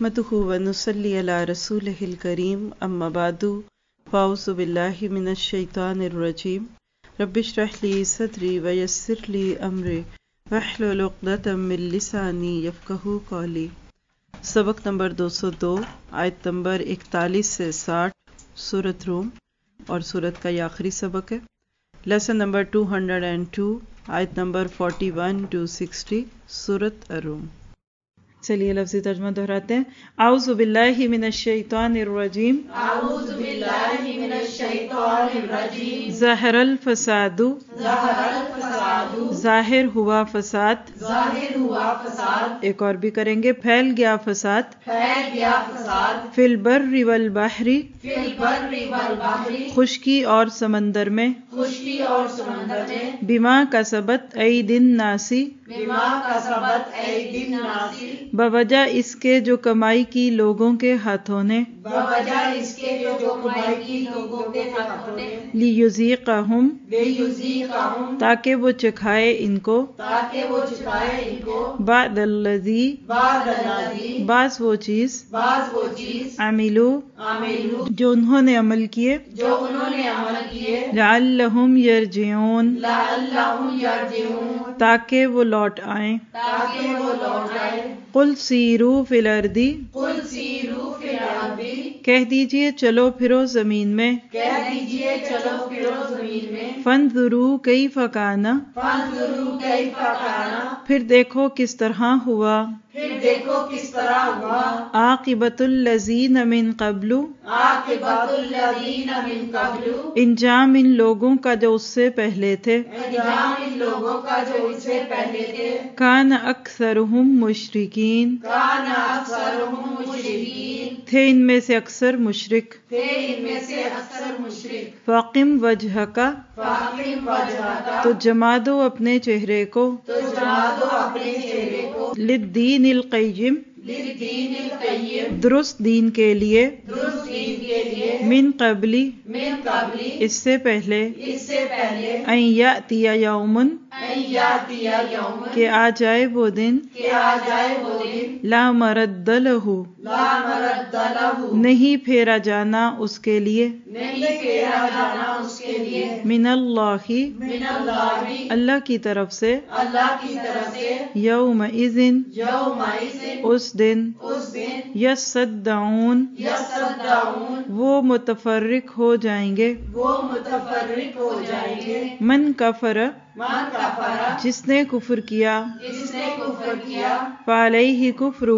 نحمده ونصلي على رسوله الكريم اما بعد فاعوذ بالله من الشیطان الرجیم رب اشرح لي صدری ويسر لي امری واحلل عقدۃ من لسانی یفقہوا قولی۔ سبق نمبر 202 آیت نمبر 41 سے 60 سورۃ روم اور سورت کا یہ آخری سبق ہے۔ لیسن نمبر 202 آیت نمبر 41 to 60 سورۃ الروم۔ چلیے لفظی ترجمہ دہراتے ہیں۔ اعوذ باللہ من الشیطان الرجیم، اعوذ باللہ من الشیطان الرجیم، ظہر الفساد، ظہر الفساد، ظاہر ہوا فساد، ظاہر ہوا فساد، ایک اور بھی کریں گے، پھیل گیا فساد، پھیل گیا فساد، فی البر والبحر، فی البر والبحر، خشکی اور سمندر میں، خشکی اور سمندر میں، بما کسبت ایدی الناس، بما کسبت ایدی الناس، بوجہ اس کے جو کمائی کی لوگوں کے ہاتھوں نے، بوجہ اس کے جو کمائی کی لوگوں کے ہاتھوں نے، لیذیقہم، لیذیقہم، تاکہ وہ چکھائے ان کو، تاکہ وہ چکھائے ان کو، بعد الذی، بعد الذی، بعض وہ چیز، بعض وہ چیز، عملو، عملوا، جو انہوں نے عمل کیے، جو انہوں نے عمل کیے، لعلہم یرجعون، لعلہم یرجعون، تاکہ وہ لوٹ آئیں، تاکہ وہ لوٹ آئے، قل سیروا فی الارض، قل سیروا فی الارض، کہہ دیجئے چلو پھرو زمین میں، کہہ دیجئے چلو پھرو زمین میں، فانظروا کیف کان، فانظروا کیف کان، پھر دیکھو کس طرح ہوا، پھر دیکھو کس طرح ہوا، عاقبۃ الذین من قبل، عاقبۃ الذین من قبل، انجام ان لوگوں کا جو اس سے پہلے تھے، انجام ان لوگوں کا جو اس سے پہلے تھے، کان اکثرہم مشرکین، کان اکثرہم مشرکین، تھے ان میں سے اکثر مشرک، تھے ان میں سے اکثر مشرک، فاقم وجہک، فاقم وجہک، تو جما دو اپنے چہرے کو، تو جما دو اپنے چہرے کو، للدین القیم، للدین القیم، درست دین کے لیے، درست دین کے لیے، من قبلی، من قبلی، اس سے پہلے، اس سے پہلے، ان یأتی یوم، ان یاتی یوم، کہ آ جائے وہ دن، کہ آ جائے وہ دن، لا مرد لہ، لا مرد لہ، نہیں پھیرا جانا اس کے لیے، نہیں پھیرا جانا اس کے لیے، من اللہ، من اللہ، اللہ کی طرف سے، اللہ کی طرف سے، یومئذ، یومئذ، اس دن، اس دن، یصدعون، یصدعون، وہ متفرق ہو جائیں گے، وہ متفرق ہو جائیں گے، من کفر، من کفر، جس نے کفر کیا، جس نے کفر کیا، فعلیہ کفرہ،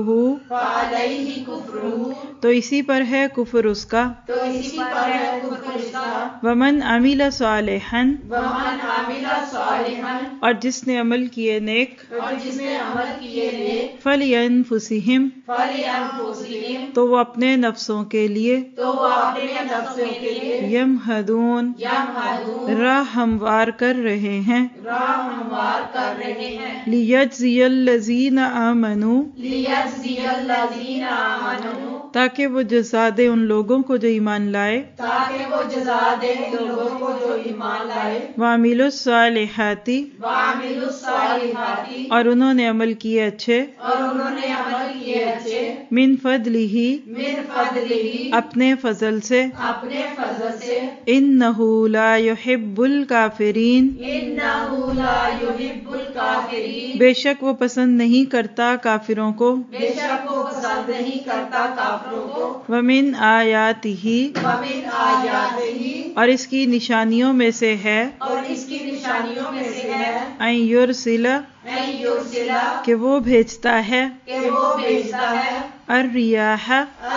فعلیہ کفرہ، تو اسی پر ہے کفر اس کا، تو اسی پر ہے کفر اس کا، ومن عمل صالحا، ومن عمل صالحا، اور جس نے عمل کیے نیک، اور جس نے عمل کیے نیک، فلینفسہم، فلانفسہم، تو وہ اپنے نفسوں کے لیے، تو وہ اپنے نفسوں کے لیے، یمہدون، یمہدون، راہ ہموار کر رہے ہیں، راہ ہموار کر رہے ہیں، لیجزی الذین آمنوا، لیجزی الذین آمنوا، تاکہ وہ جزا دے ان لوگوں کو جو ایمان لائے، تاکہ وہ جزا دے لوگوں کو جو ایمان لائے، وعملوا الصالحات، وعملوا الصالحات، اور انہوں نے عمل کیے اچھے، اور انہوں نے عمل کیے اچھے، من فضلہ، من فضلہ، اپنے فضل سے، اپنے فضل سے، انہ لا یحب الکافرین، انہ لا یحب الکافرین، بے شک وہ پسند نہیں کرتا کافروں کو، بے شک وہ پسند نہیں کرتا کافروں کو، ومن آیاتہ، ومن آیاتہ، اور اس کی نشانیوں میں سے ہے، اور اس کی نشانیوں میں سے ہے، ان یرسل، ان یرسل، کہ وہ بھیجتا ہے، کہ وہ بھیجتا ہے، الریاح،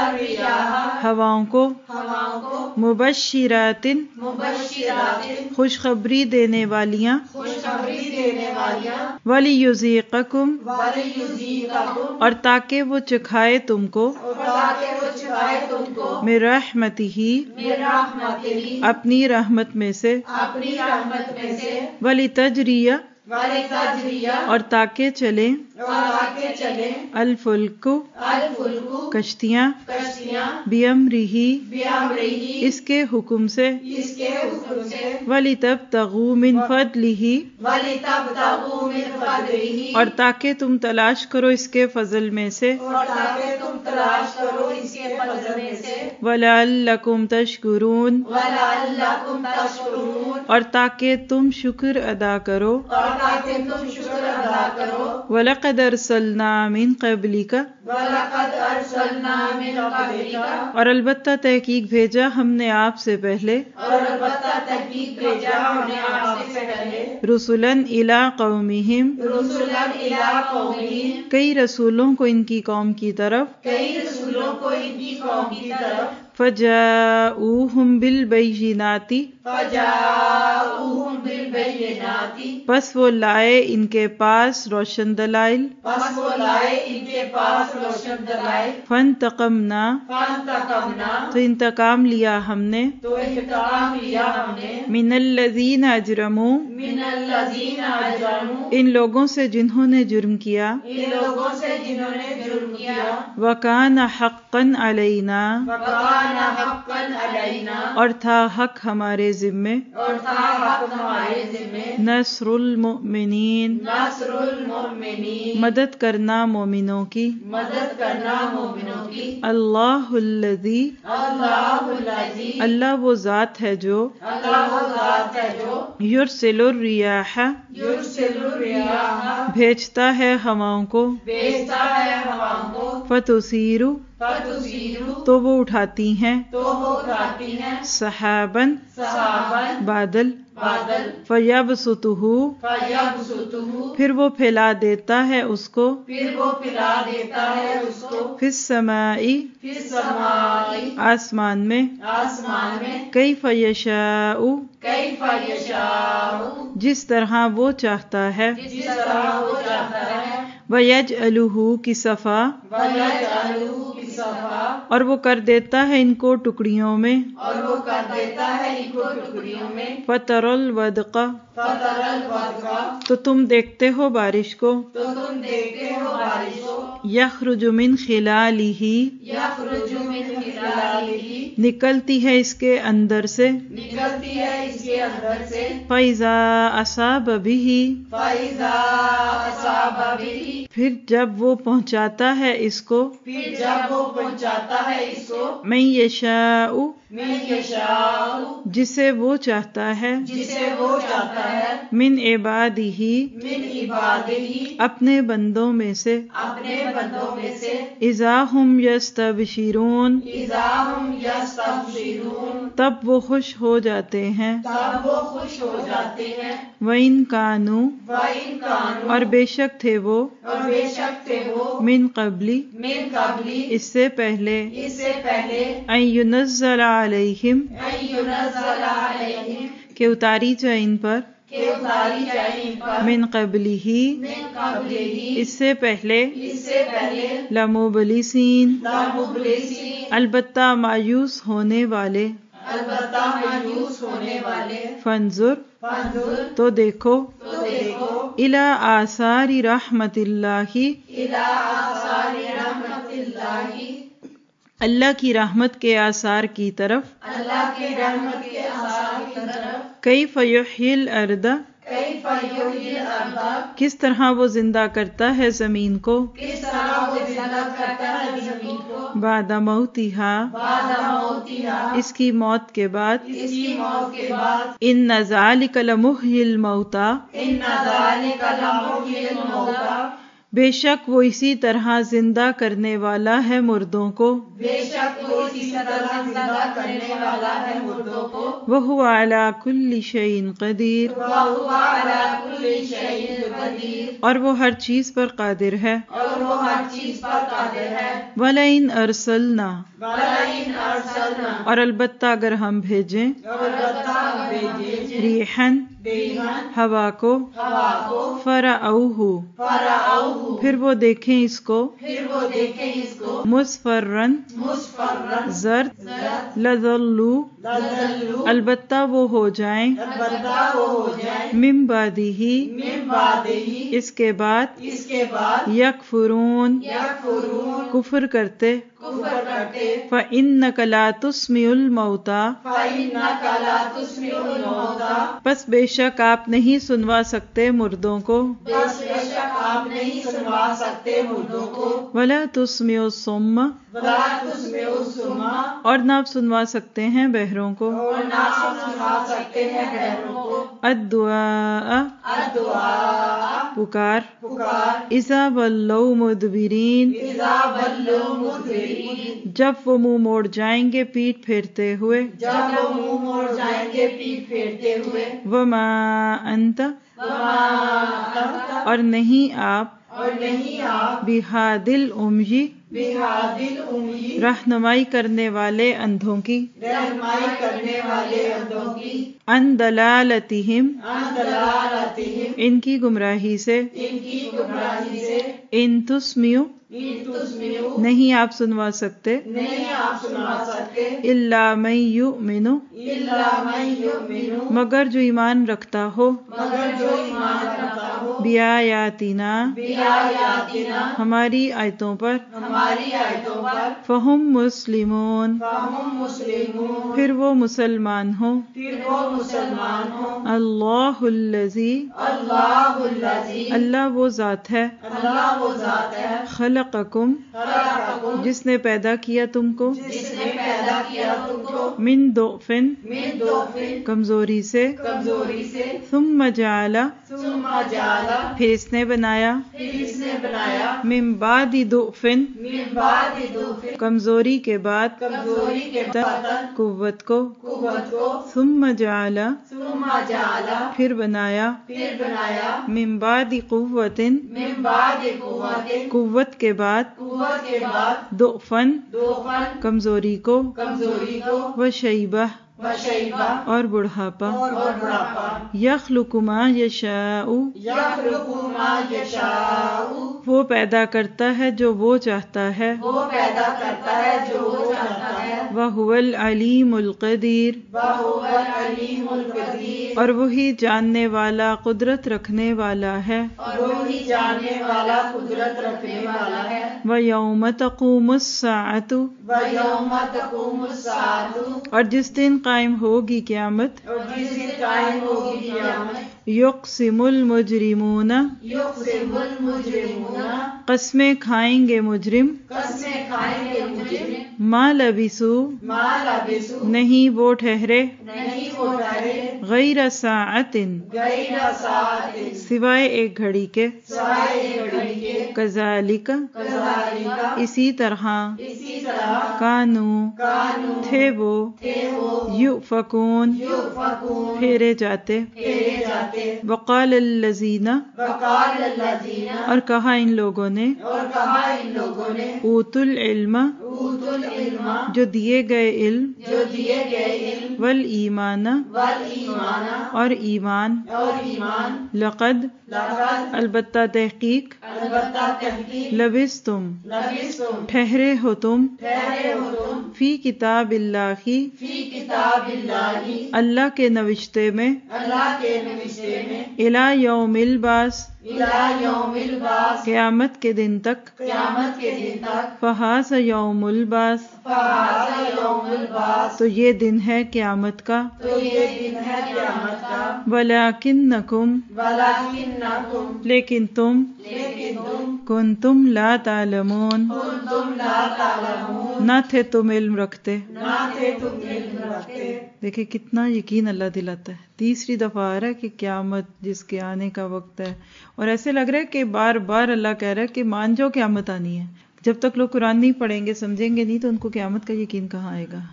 الریاح، ہواؤں کو، ہواؤں کو، مبشرات، مبشرات، خوشخبری دینے والیاں، خوشخبری دینے والیاں، ولیذیقکم، ولیذیقکم، اور تاکہ وہ چکھائے تم کو، اور تاکہ وہ چکھائے تم کو، من رحمتہ، من رحمتہ، اپنی رحمت میں سے، اپنی رحمت میں سے، ولتجریہ، ولتجریہ، اور تاکہ چلیں، اور تاکہ چلیں، الفلک، الفلک، کشتیاں، کشتیاں بیامرہ بیامرہ اس کے حکم سے اس کے حکم سے وَلِتَبْتَغُوا مِنْ فَضْلِهِ وَلِتَبْتَغُوا مِنْ فَضْلِهِ اور تاکہ تم تلاش کرو اس کے فضل میں سے اور تاکہ تم تلاش کرو اس کے فضل میں سے وَلَعَلَّكُمْ تَشْكُرُونَ وَلَعَلَّكُمْ تَشْكُرُونَ اور تاکہ تم شکر ادا کرو اور تاکہ تم شکر ادا کرو وَلَقَدْ أَرْسَلْنَا مِنْ قَبْلِكَ وَلَقَدْ أَرْسَلْنَا مِنْ قَبْلِكَ اور البتہ تحقیق بھیجا ہم نے آپ سے پہلے اور البتہ تحقیق بھیجا ہم نے آپ سے پہلے رسلاً إِلَىٰ قَوْمِهِمْ رسولاً إِلَىٰ قَوْمِهِمْ کئی رسولوں کو ان کی قوم کی طرف کئی رسولوں کو ان کی قوم کی طرف فَجَاءُوهُمْ بِالْبَيِّنَاتِ فَجَاءُوهُمْ بِالْبَيِّنَاتِ پس وہ لائے ان کے پاس روشن دلائل پس وہ لائے ان کے پاس روشن دلائل فَانْتَقَمْنَا فَانْتَقَمْنَا تو انتقام لیا ہم نے تو انتقام لیا ہم نے من الذین اجرموا من الذین اجرموا ان لوگوں سے جنہوں نے جرم کیا ان لوگوں سے جنہوں نے جرم کیا وَكَانَ حَقًّا عَلَيْنَا وَكَانَ حَقًّا عَلَيْنَا اور تھا حق ہمارے ذمے اور تھا حق ہمارے ذمے نصر المؤمنین نصر المؤمنین مدد کرنا مومنوں کی مدد کرنا مومنوں کی اللہ الذی اللہ الذی اللہ وہ ذات ہے جو اللہ وہ ذات ہے جو یرسل الریاح یرسل الریاح بھیجتا ہے ہواؤں کو بھیجتا ہے ہواؤں کو فتثیر فتثیر تو وہ اٹھاتی ہیں تو وہ اٹھاتی ہیں سحاباً سحاباً بادل بادل فیبسطہ فیبسطہ پھر وہ پھیلا دیتا ہے اس کو پھر وہ پھیلا دیتا ہے اس کو فی السماء فی السماء آسمان میں آسمان میں کیف یشاء کیف یشاء جس طرح وہ چاہتا ہے جس طرح وہ چاہتا ہے وَيَجْعَلُهُ كِسَفًا وَيَجْعَلُهُ كِسَفًا اور وہ کر دیتا ہے ان کو ٹکڑیوں میں اور وہ کر دیتا ہے ان کو ٹکڑیوں میں فَتَرَى الْوَدْقَ فَتَرَى الْوَدْقَ تو تم دیکھتے ہو بارش کو تو تم دیکھتے ہو بارش کو یخرج من خلالہ یخرج من خلالہ نکلتی ہے اس کے اندر سے نکلتی ہے اس کے اندر سے فَإِذَا أَصَابَ بِهِ فَإِذَا أَصَابَ بِهِ پھر جب وہ پہنچاتا ہے اس کو پھر جب وہ پہنچاتا ہے اس کو من یشاء من یشاء جسے وہ چاہتا ہے جسے وہ چاہتا ہے من عبادہ من عبادہ اپنے بندوں میں سے اپنے بندوں میں سے اذا ہم یستبشرون اذا ہم یستبشرون تب وہ خوش ہو جاتے ہیں تب وہ خوش ہو جاتے ہیں وَإِن كَانُوا وَإِن كَانُوا اور بے شک تھے وہ اور بے شک تھے وہ من قبلی من قبلی اس سے پہلے اس سے پہلے ان ينزل علیہم ان ينزل علیہم کہ اتاری جائے ان پر کہ اتاری جائے ان پر من قبلہ من قبلہ اس سے پہلے اس سے پہلے لمبلسین لمبلسین البتہ مایوس ہونے والے البتہ مایوس ہونے والے فانظر فانظر تو دیکھو تو دیکھو الی آثار رحمت اللہ الی آثار رحمت اللہ اللہ کی رحمت کے آثار کی طرف اللہ کے رحمت کے آثار کی طرف کیف یحیی الارض کیف یحیی الارض کس طرح وہ زندہ کرتا ہے زمین کو کس طرح وہ زندہ کرتا ہے زمین کو بعد موتها بعد موتها اس کی موت کے بعد اس کی موت کے بعد ان ذالک لمحیی الموتى ان ذالک لمحیی الموتى بے شک وہ اسی طرح زندہ کرنے والا ہے مردوں کو بے شک وہ اسی طرح زندہ کرنے والا ہے مردوں کو وَهُوَ عَلَى كُلِّ شَيْءٍ قَدِيرٌ وَهُوَ عَلَى كُلِّ شَيْءٍ قَدِيرٌ اور وہ ہر چیز پر قادر ہے اور وہ ہر چیز پر قادر ہے وَلَئِنْ أَرْسَلْنَا وَلَئِنْ أَرْسَلْنَا اور البتہ اگر ہم بھیجیں اور البتہ ہم بھیجیں ریحاً ہوا کو فرعوہ پھر وہ دیکھیں اس کو مصفرن زرد لظلوا البتہ وہ ہو جائیں من بعدہ اس کے بعد یکفرون کفر کرتے فإنک لا تسمع الموتى پس بے شک آپ نہیں سنوا سکتے مردوں کو ولا تسمع الصم اور نہ آپ سنوا سکتے ہیں بہروں کو الدعاء پکار اذا ولوا مدبرین جب وہ منہ موڑ جائیں گے پیٹ پھیرتے ہوئے وما انت اور نہیں آپ بہاد العمی رہنمائی کرنے والے اندھوں کی ان دلالتہم ان کی گمراہی سے ان تسمعوا نہیں آپ سنوا سکتے الا من یؤمن مگر جو ایمان رکھتا ہو بآیاتنا ہماری آیتوں پر فہم مسلمون پھر وہ مسلمان ہوں اللہ الذی اللہ وہ ذات ہے خلقکم جس نے پیدا کیا تم کو من ضعف کمزوری سے ثم جعل پھر اس نے بنایا من بعد ضعف کمزوری کے بعد قوت کو ثم جعل پھر بنایا من بعد قوت قوت کے بعد ضعفاً کمزوری کو وشیبہ اور بڑھاپا یخلق ما یشاء وہ پیدا کرتا ہے جو وہ چاہتا ہے وَهُوَ الْعَلِيمُ الْقَدِيرُ اور وہی جاننے والا قدرت رکھنے والا ہے وَيَوْمَ تَقُومُ السَّاعَةُ اور جس دن قائم ہوگی قیامت یقسم المجرمون قسمیں کھائیں گے مجرم ما لبثوا نہیں وہ ٹھہرے غیر ساعت سوائے ایک گھڑی کے کذالک اسی طرح کانو تھے وہ یؤفکون پھیرے جاتے وقال الذین اور کہا ان لوگوں نے اوتوا العلم جو دیے گئے علم والایمان اور ایمان لقد البتہ تحقیق لبثتم ٹھہرے ہو تم فی کتاب اللہ اللہ کے نوشتے میں الی یوم البعث قیامت کے دن تک فہذا یوم البعث تو یہ دن ہے قیامت کا ولیکنکم لیکن تم کنتم لا تعلمون نہ تھے تم علم رکھتے. دیکھیں کتنا یقین اللہ دلاتا ہے. تیسری دفعہ آ رہا ہے کہ قیامت جس کے آنے کا وقت ہے، اور ایسے لگ رہا ہے کہ بار بار اللہ کہہ رہا ہے کہ مان جاؤ قیامت آنی ہے. جب تک لوگ قرآن نہیں پڑھیں گے سمجھیں گے نہیں تو ان کو قیامت کا یقین کہاں آئے گا.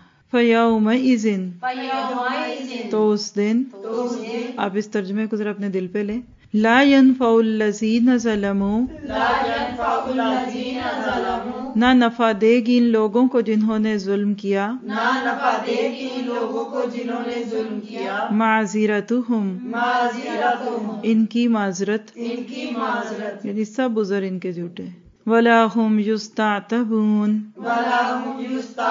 فَيَوْمَئِذٍ تو اس دن آپ اس ترجمے کو ذرا اپنے دل پہ لیں. لا ينفع الذین ظلموا نہ نفع دے گی ان لوگوں کو جنہوں نے ظلم کیا، نہ نفع دے گی ان لوگوں کو جنہوں نے ظلم کیا، معذرتہم معذرتہم ان کی معذرت، ان کی معذرت، یعنی سب عذر ان کے جھوٹے، ولا ہم یستعتبون ولا هم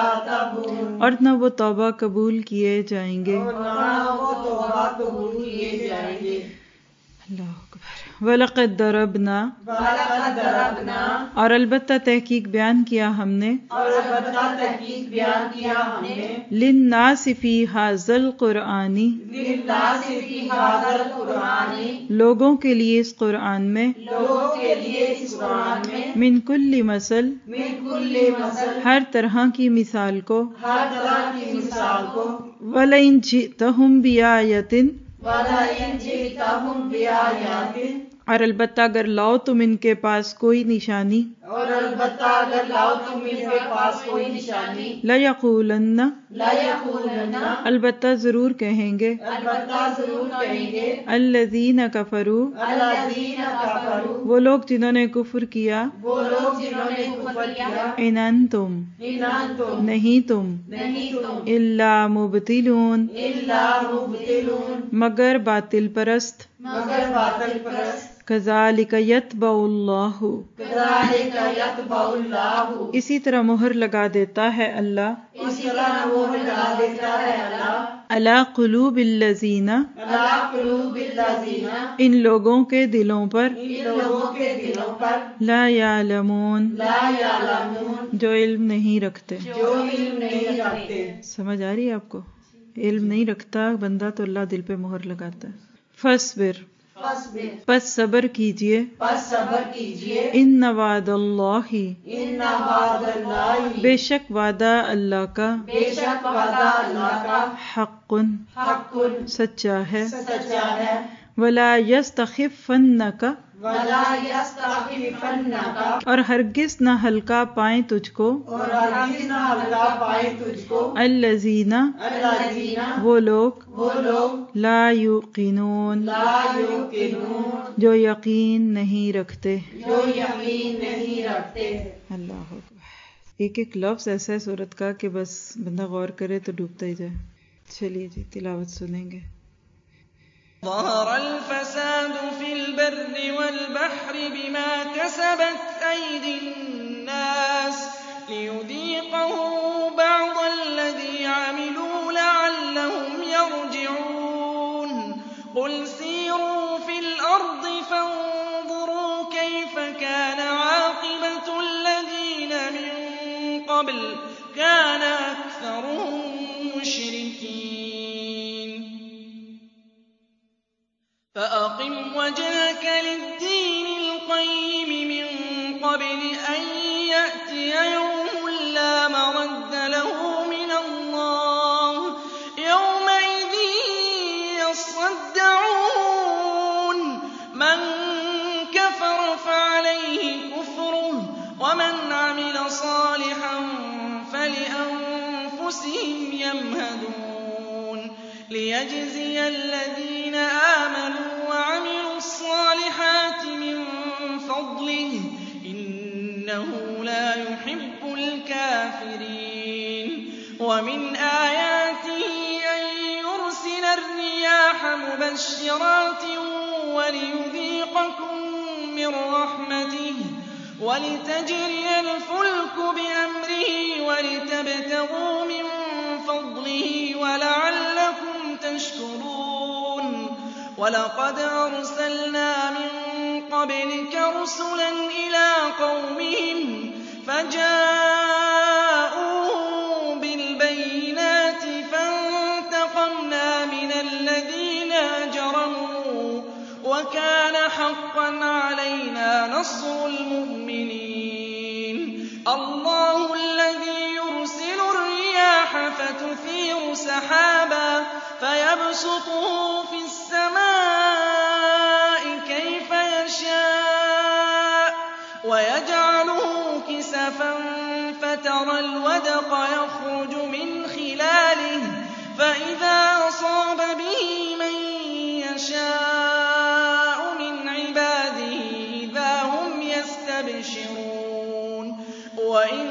یستعتبون اور نہ وہ توبہ قبول کیے جائیں گے۔ اور نہ وہ توبہ قبول کیے جائیں گے۔ اللہ اکبر۔ وَلَقَدْ ضَرَبْنَا وَلَقَدْ ضَرَبْنَا اور البتہ تحقیق بیان کیا ہم نے، اور البتہ تحقیق بیان کیا ہم نے، لِلنَّاسِ فِي هَذَا الْقُرْآنِ لِلنَّاسِ فِي هَذَا الْقُرْآنِ لوگوں کے لیے اس قرآن میں، لوگوں کے لیے اس قرآن میں، من کل مثل من کل مثل ہر طرح کی مثال کو، ہر طرح کی مثال کو، وَلَئِنْ جِئْتَهُمْ بِآیَةٍ وَلَئِنْ جِئْتَهُمْ بِآیَاتٍ اور البتہ اگر لاؤ تم ان کے پاس کوئی نشانی، اور البتہ اگر لاؤ تم ان کے پاس کوئی نشانی، لَيَقُولَنَّ لَيَقُولَنَّ البتہ ضرور کہیں گے، البتہ ضرور کہیں گے، الَّذِينَ كَفَرُوا الَّذِينَ كَفَرُوا وہ لوگ جنہوں نے کفر کیا، وہ لوگ جنہوں نے کفر کیا، اِنْ أَنْتُمْ إِنْ أَنْتُمْ نہیں تم، نہیں تم إِلَّا مُبْطِلُونَ إِلَّا مُبْطِلُونَ مگر باطل پرست، مگر باطل پرست، كَذَلِكَ يَطْبَعُ اللَّهُ كَذَلِكَ يَطْبَعُ اللَّهُ اسی طرح مہر لگا دیتا ہے اللہ، اسی طرح مہر لگا دیتا ہے اللہ، عَلَى قُلُوبِ الَّذِينَ عَلَى قُلُوبِ الَّذِينَ ان لوگوں کے دلوں پر، ان لوگوں کے دلوں پر، لا يعلمون لا يعلمون جو علم نہیں رکھتے۔ جو علم نہیں رکھتے۔ سمجھ آ رہی ہے آپ کو؟ علم نہیں رکھتا بندہ تو اللہ دل پہ مہر لگاتا ہے۔ فَاصْبِرْ فَاصْبِرْ پس صبر کیجئے، پس صبر کیجئے، ان وعد اللہ ان وعد اللہ بے شک وعدہ اللہ کا، بے شک وعدہ اللہ کا، حق حق سچا ہے، سچا ہے، ولا یستخفنک ولا یستخفنک اور ہرگز نہ ہلکا پائیں تجھ کو، اور ہرگز نہ ہلکا پائے تجھ کو، الذین الذین وہ لوگ، وہ لوگ لا یوقنون لا یوقنون جو یقین نہیں رکھتے۔ جو یقین نہیں رکھتے۔ اللہ اکبر۔ ایک ایک لفظ ایسا ہے سورت کا کہ بس بندہ غور کرے تو ڈوبتا ہی جائے۔ چلیے جی تلاوت سنیں گے۔ ظهر الفساد في البر والبحر بما كسبت أيدي الناس ليذيقهم بعض الذي عملوا لعلهم يرجعون قل سيروا في الأرض فانظروا كيف كان عاقبة الذين من قبل كان أكثرهم مشركين فأقم وجهك للدين القيم من قبل أن يأتي يوم لا مرد له من الله يومئذ يصدعون من كفر فعليه كفره ومن عمل صالحا فلأنفسهم يمهدون ليجزي الذين آمنوا وعملوا الصالحات من فضله إنه لا يحب الكافرين ومن آياته أن يرسل الرياح مبشرات وليذيقكم من رحمته ولتجري الفلك بأمره ولتبتغوا من فضله ولعلكم تشكرون ولقد أرسلنا من قبلك رسلا إلى قومهم فجاءوهم بالبينات فانتقمنا من الذين أجرموا وكان حقا علينا نصر المؤمنين الله الذي يرسل الرياح فتثير سحابا فيبسطه في السماء كيف يشاء ويجعله كسفا فترى الودق يخرج من خلاله فإذا أصاب به من يشاء من عباده إذا هم يستبشرون وإن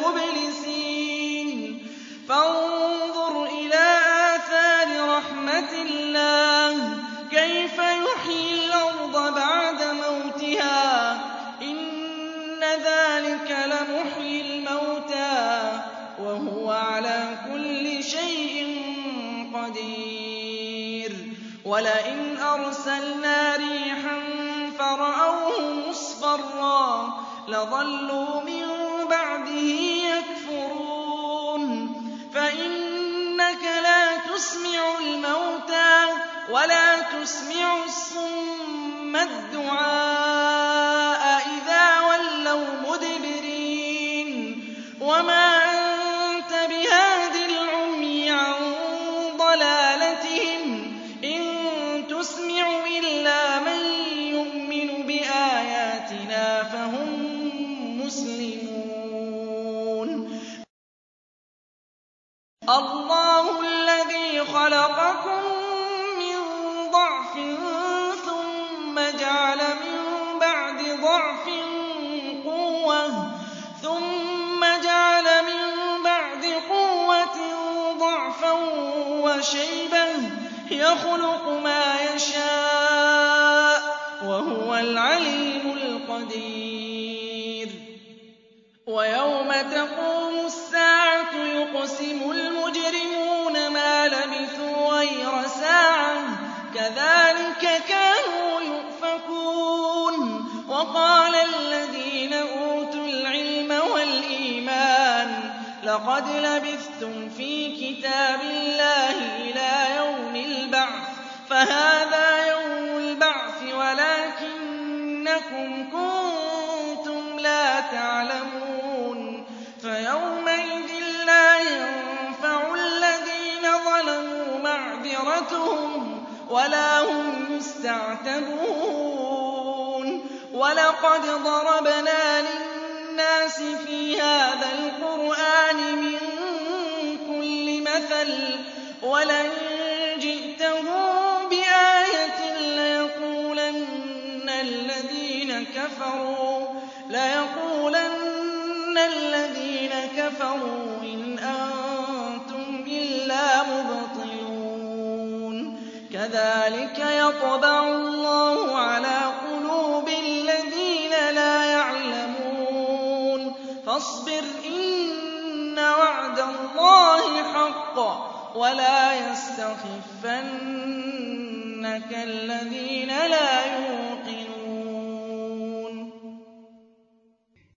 المبلسين فانظر إلى آثار رحمة الله كيف يحيي الأرض بعد موتها إن ذلك لمحيي الموتى وهو على كل شيء قدير ولئن أرسلنا ريحا فرأوه مصفرا لظلوا من بعده يكفرون فإنك لا تسمع الموتى ولا تسمع الصم الدعاء إذا ولوا مدبرين وما أنت بهاد العمي عن ضلالتهم إن تسمع إلا من يؤمن بآياتنا فهم مسلمون الله الذي خلقكم من ضعف ثم جعل من بعد ضعف قوة ثم جعل من بعد قوة ضعفا وشيبة يخلق ما يشاء وهو العليم القدير ويوم تقوم الساعة يقسم المجرمون ما لبثوا غير ساعة كذلك كانوا يؤفكون وقال الذين أوتوا العلم والإيمان لقد لبثتم في كتاب الله إلى يوم البعث فهذا يوم البعث ولكنكم كنتم لا تعلمون فيومئذ لا ينفع الذين ظلموا معذرتهم ولا هم يستعتبون ولقد ضربنا للناس في هذا القرآن من كل مثل ولئن جئتهم بآية ليقولن الذين كفروا إن أنتم إلا مبطلون كذلك يطبع الله على قلوب الذين لا يعلمون فاصبر إن وعد الله حق ولا يستخفنك الذين لا يوقنون